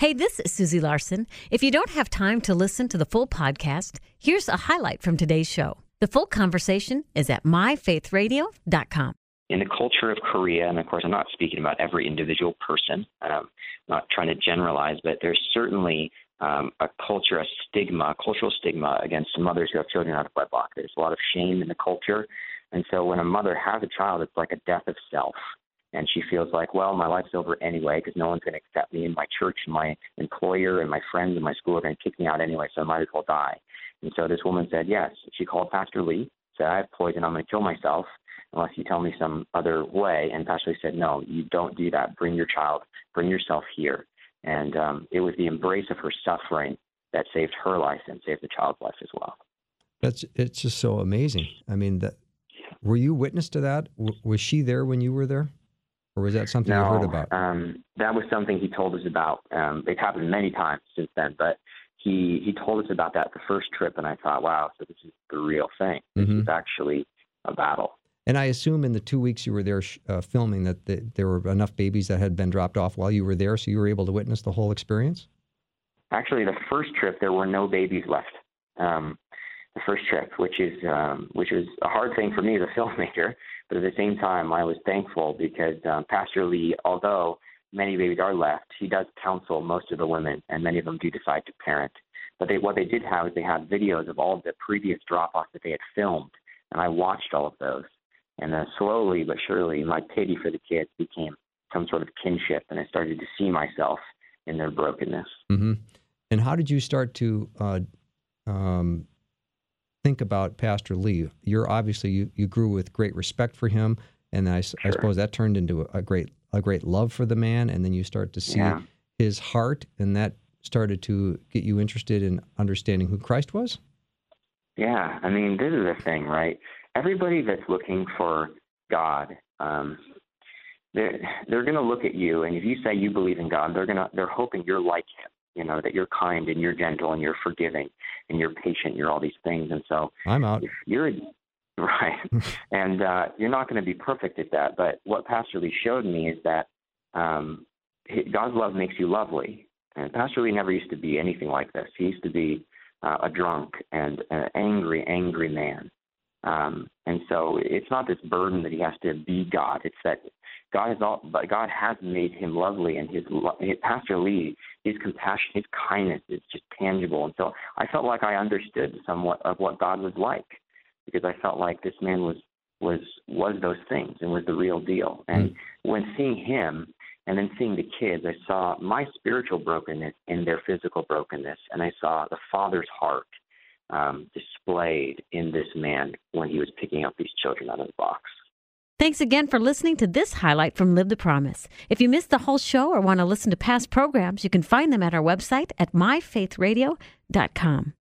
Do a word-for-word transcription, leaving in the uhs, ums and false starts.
Hey, this is Susie Larson. If you don't have time to listen to the full podcast, here's a highlight from today's show. The full conversation is at my faith radio dot com. In the culture of Korea, and of course I'm not speaking about every individual person, um, not trying to generalize, but there's certainly um, a culture, a stigma, a cultural stigma against mothers who have children out of wedlock. There's a lot of shame in the culture. And so when a mother has a child, it's like a death of self. And she feels like, well, my life's over anyway because no one's going to accept me, and my church and my employer and my friends and my school are going to kick me out anyway, so I might as well die. And so this woman said, yes. She called Pastor Lee, said, I have poison, I'm going to kill myself unless you tell me some other way. And Pastor Lee said, no, you don't do that. Bring your child, bring yourself here. And um, it was the embrace of her suffering that saved her life and saved the child's life as well. That's it's just so amazing. I mean, that, were you witness to that? W- was she there when you were there? Or was that something no, you heard about? Um, that was something he told us about. Um, it's happened many times since then, but he, he told us about that the first trip, and I thought, wow, so this is the real thing. This Mm-hmm. is actually a battle. And I assume in the two weeks you were there uh, filming that the, there were enough babies that had been dropped off while you were there, so you were able to witness the whole experience? Actually, the first trip, there were no babies left. Um, the first trip, which is um, which was a hard thing for me as a filmmaker, but at the same time, I was thankful because um, Pastor Lee, although many babies are left, he does counsel most of the women, and many of them do decide to parent. But they, what they did have is they had videos of all of the previous drop-offs that they had filmed, and I watched all of those. And uh, slowly but surely, my pity for the kids became some sort of kinship, and I started to see myself in their brokenness. Mm-hmm. And how did you start to uh, um, think about Pastor Lee? You're obviously, you, you grew with great respect for him, and I, sure. I suppose that turned into a, a great a great love for the man, and then you start to see yeah. his heart, and that started to get you interested in understanding who Christ was? Yeah, I mean, this is the thing, right? Everybody that's looking for God, um, they're, they're going to look at you, and if you say you believe in God, they're gonna they're hoping you're like him, you know, that you're kind and you're gentle and you're forgiving and you're patient, you're all these things. And so I'm out. If you're right, and uh, you're not going to be perfect at that. But what Pastor Lee showed me is that um, God's love makes you lovely. And Pastor Lee never used to be anything like this. He used to be uh, a drunk and an angry, angry man. Um, and so it's not this burden that he has to be God. It's that God has all, but God has made him lovely, and his, his Pastor Lee, his compassion, his kindness is just tangible. And so I felt like I understood somewhat of what God was like, because I felt like this man was was was those things and was the real deal. And mm-hmm. when seeing him and then seeing the kids, I saw my spiritual brokenness in their physical brokenness, and I saw the Father's heart um, displayed in this man when he was picking up these children out of the box. Thanks again for listening to this highlight from Live the Promise. If you missed the whole show or want to listen to past programs, you can find them at our website at my faith radio dot com.